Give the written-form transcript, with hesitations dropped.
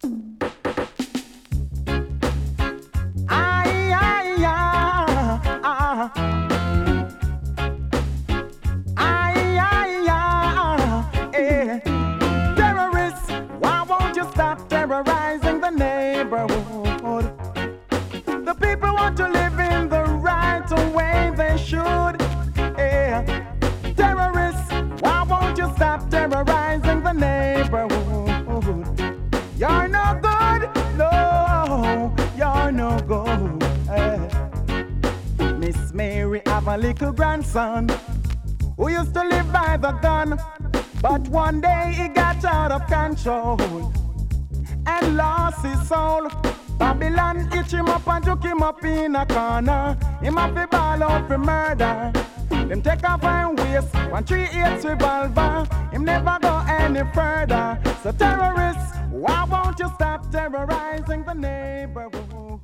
Eh. Terrorists, why won't you stop terrorizing the neighborhood? The people want to live in the right way they should. Eh. Terrorists, why won't you stop terrorizing the neighborhood? You're no good, no, you're no good. Eh. Miss Mary have a little grandson who used to live by the gun, but one day he got out of control and lost his soul. Babylon itch him up and took him up in a corner. Him have to ball out for murder. Them take off and waste 138 revolver. Him never go any further. So terrorists, why won't you stop terrorizing the neighborhood?